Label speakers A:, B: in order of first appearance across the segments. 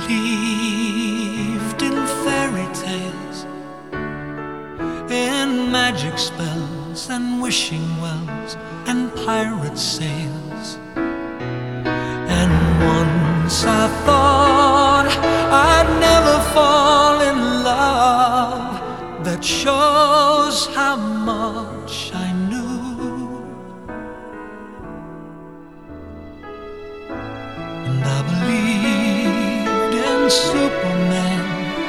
A: believed in fairy tales, in magic spells and wishing wells and pirate sails. And once I thought I'd never fall in love. That shows how much I knew. And I believed in Superman,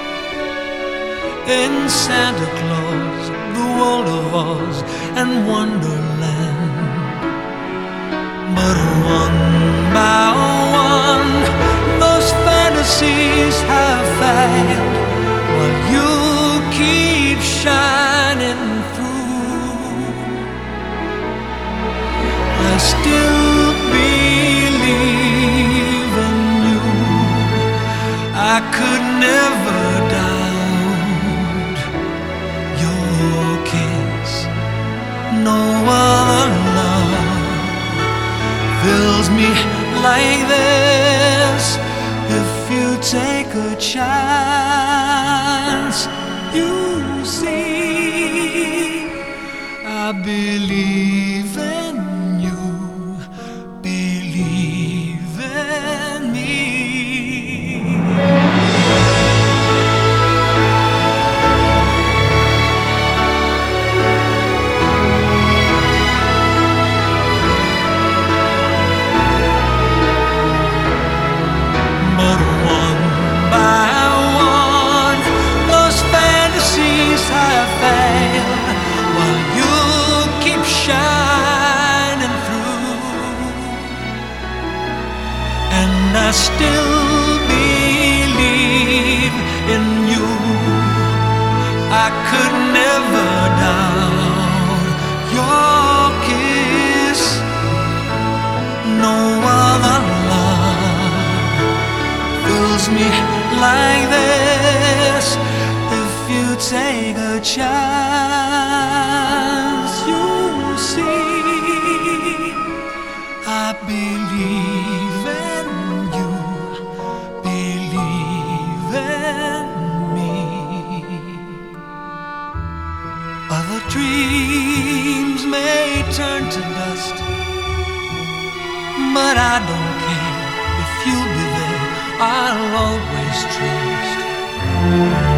A: in Santa Claus, the world of Oz and Wonderland. But one by one, those fantasies have failed, while you keep shining through. I still believe in you. I could never doubt your kiss. No other love fills me like this. If you take a chance, you see, I believe in you, believe in me. But one by one, those fantasies have failed, while you keep shining through. And I still believe in you. I could never doubt your kiss. No other love fills me like this. If you take a chance, you'll see, I believe in you, believe in me. Other dreams may turn to dust, but I don't care. If you'll be there, I'll always trust.